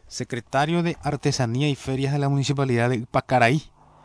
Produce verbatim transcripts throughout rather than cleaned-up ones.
secretario de Artesanía y Ferias de la Municipalidad de Pacaraí.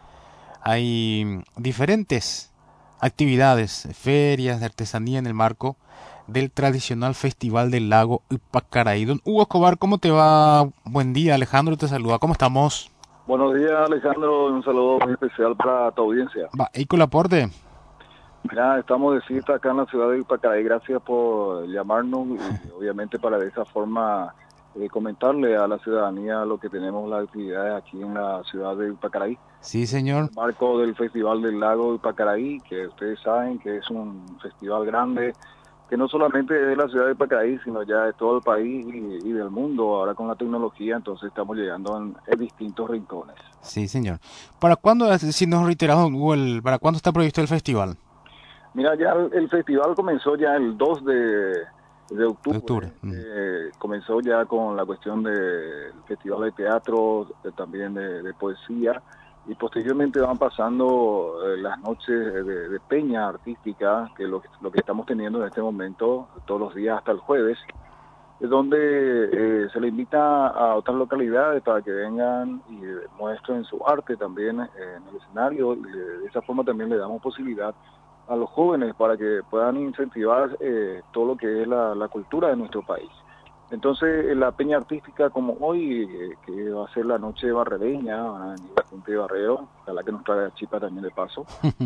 Hay diferentes actividades, ferias de artesanía en el marco del tradicional Festival del Lago Ipacaraí. Don Hugo Escobar, ¿cómo te va? Buen día, Alejandro te saluda. ¿Cómo estamos? Buenos días, Alejandro. Un saludo muy especial para tu audiencia. Va, ¿y con el aporte? Mira, estamos de cita acá en la ciudad de Ipacaraí. Gracias por llamarnos y obviamente para de esa forma eh, comentarle a la ciudadanía lo que tenemos las actividades aquí en la ciudad de Ipacaraí. Sí, Eh, en señor. el marco del Festival del Lago Ipacaraí, que ustedes saben que es un festival grande, que no solamente es de la ciudad de Ipacaraí, sino ya de todo el país y, y del mundo. Ahora con la tecnología, entonces estamos llegando en, en distintos rincones. Sí, señor. ¿Para cuándo, si nos reiteramos, don Hugo, el- para cuándo está previsto el festival? Mira, ya el, el festival comenzó ya el dos de, de De octubre. octubre. Mm. Eh, comenzó ya con la cuestión del festival de teatro, de- también de, de poesía, y posteriormente van pasando eh, las noches de, de peña artística, que lo, lo que estamos teniendo en este momento, todos los días hasta el jueves, es donde eh, se le invita a otras localidades para que vengan y eh, muestren su arte también eh, en el escenario, y de, de esa forma también le damos posibilidad a los jóvenes para que puedan incentivar eh, todo lo que es la, la cultura de nuestro país. Entonces, en la peña artística como hoy, eh, que va a ser la noche barrereña, van a venir la gente de Barrero, ojalá que nos traiga chipa también de paso,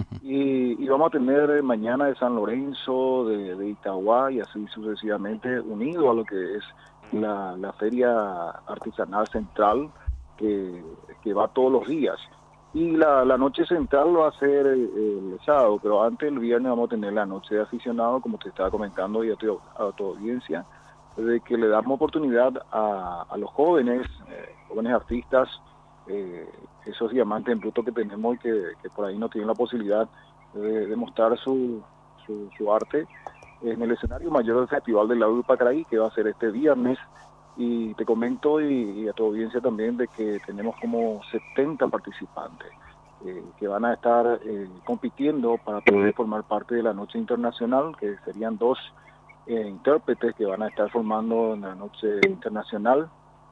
y, y vamos a tener eh, mañana de San Lorenzo, de, de Itagua y así sucesivamente, unido a lo que es la, la feria artesanal central que, que va todos los días. Y la, la noche central va a ser el, el sábado, pero antes el viernes vamos a tener la noche de aficionado, como te estaba comentando y a tu, a tu audiencia, de que le damos oportunidad a, a los jóvenes, eh, jóvenes artistas, eh, esos diamantes en bruto que tenemos y que, que por ahí no tienen la posibilidad de, de mostrar su, su, su arte en el escenario mayor del Festival del Lago de Pacaraí, que va a ser este viernes. Y te comento y, y a tu audiencia también de que tenemos como setenta participantes eh, que van a estar eh, compitiendo para poder formar parte de la noche internacional, que serían dos eh, intérpretes que van a estar formando en la noche internacional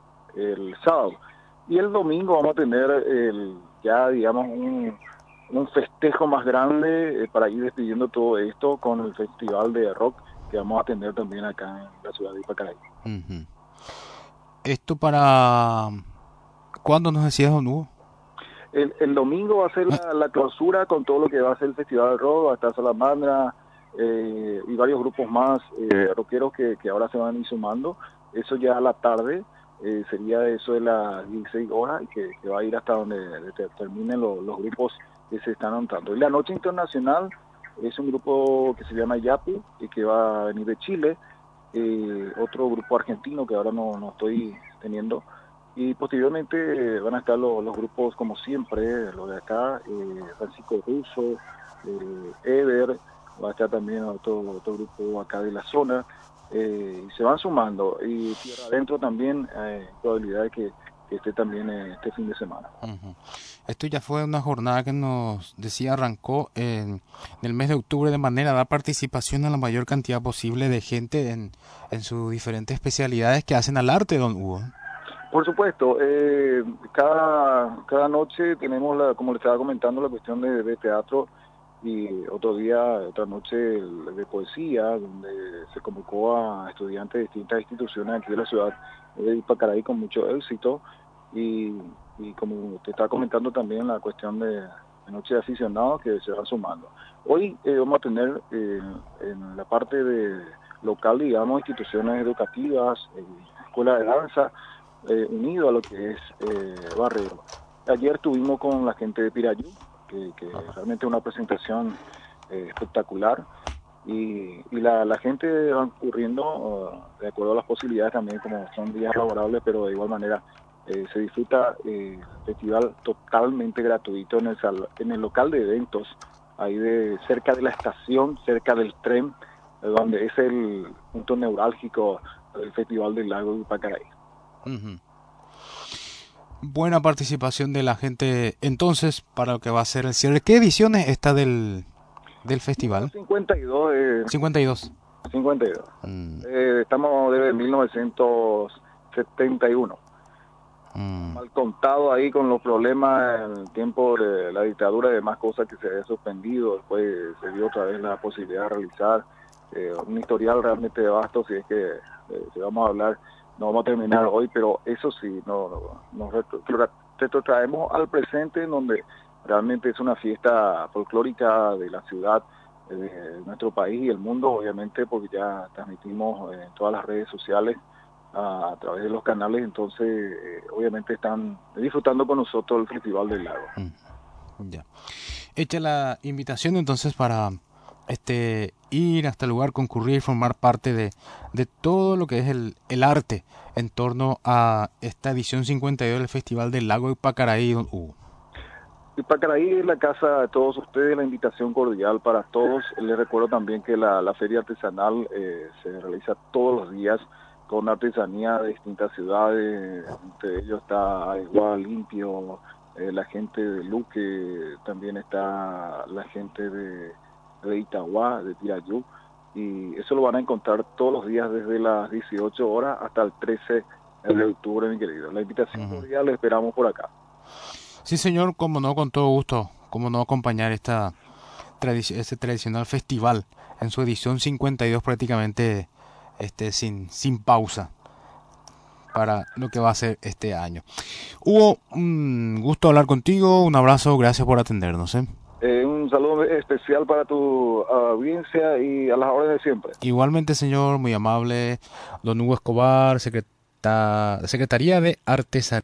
el sábado. Y el domingo vamos a tener el, ya, digamos, un, un festejo más grande eh, para ir despidiendo todo esto con el festival de rock que vamos a tener también acá en la ciudad de Ipacaraí. Ujú. Esto para... ¿Cuándo nos decías, don Hugo? El, el domingo va a ser Ah, la, la clausura con todo lo que va a ser el festival de rock, va a estar Salamandra eh, y varios grupos más eh, rockeros que, que ahora se van a ir sumando. Eso ya a la tarde, eh, sería eso de las dieciséis horas, y que, que va a ir hasta donde te- terminen lo- los grupos que se están anotando. Y la Noche Internacional es un grupo que se llama Yapu y que va a venir de Chile, eh, otro grupo argentino que ahora no, no estoy teniendo, y posteriormente eh, van a estar los, los grupos como siempre, los de acá, eh, Francisco Russo, eh, Eder, va a estar también otro, otro grupo acá de la zona, eh, y se van sumando, y Tierra Adentro también, eh, probabilidad de que, que esté también eh, este fin de semana. ujú. Esto ya fue una jornada que nos decía arrancó en, en el mes de octubre de manera a dar participación a la mayor cantidad posible de gente en, en sus diferentes especialidades que hacen al arte, don Hugo. Por supuesto, eh, cada, cada noche tenemos, la, como le estaba comentando, la cuestión de, de teatro, y otro día, otra noche de poesía, donde se convocó a estudiantes de distintas instituciones aquí de la ciudad de Ipacaraí con mucho éxito, y, y como te estaba comentando también la cuestión de, de noche de aficionados que se van sumando. Hoy eh, vamos a tener eh, en la parte de local, digamos, instituciones educativas, eh, escuela de danza, eh, unido a lo que es eh, Barrero. Ayer estuvimos con la gente de Pirayú, que, que Ajá. realmente es una presentación eh, espectacular, y, y la, la gente va ocurriendo uh, de acuerdo a las posibilidades también, como son días laborables, pero de igual manera eh, se disfruta eh, el festival totalmente gratuito en el, sal, en el local de eventos, ahí de cerca de la estación, cerca del tren, eh, donde es el punto neurálgico del Festival del Lago de Ipacaraí. Ujú. Buena participación de la gente entonces para lo que va a ser el cierre. ¿Qué ediciones está del, del No, la festival? cincuenta y dos, eh, cincuenta y dos. cincuenta y dos. Mm, Eh, estamos desde mil novecientos setenta y uno. Mm. mal contado ahí con los problemas en el tiempo de la dictadura y demás cosas que se había suspendido. Después se dio otra vez la posibilidad de realizar eh, un historial realmente vasto. Si es que eh, si vamos a hablar, no vamos a terminar hoy, pero eso sí, no, no, nos retro, retrotraemos al presente, en donde realmente es una fiesta folclórica de la ciudad, eh, de nuestro país y el mundo, obviamente, porque ya transmitimos en todas las redes sociales a, a través de los canales. Entonces eh, obviamente están disfrutando con nosotros el Festival del Lago. Mm, ya. Hecha la invitación entonces para este ir hasta el lugar, concurrir, formar parte de, de todo lo que es el, el arte en torno a esta edición cincuenta y dos del Festival del Lago de Pacaraí, don Hugo. Y Pacaraí es la casa de todos ustedes, la invitación cordial para todos. Les recuerdo también que la, la feria artesanal eh, se realiza todos los días con artesanía de distintas ciudades. Entre ellos está Aigua, Limpio, eh, la gente de Luque, también está la gente de, de Itagua, de Tirayú. Y eso lo van a encontrar todos los días desde las dieciocho horas hasta el trece de octubre, mi querido. La invitación Uh-huh. cordial la esperamos por acá. Sí, señor, como no, con todo gusto, como no acompañar esta tradici- este tradicional festival en su edición cincuenta y dos prácticamente este sin sin pausa para lo que va a ser este año. Hugo, un gusto hablar contigo, un abrazo, gracias por atendernos. ¿eh? Eh, un saludo especial para tu audiencia y a las órdenes de siempre. Igualmente, señor, muy amable, don Hugo Escobar, secreta- Secretaría de Artesanía.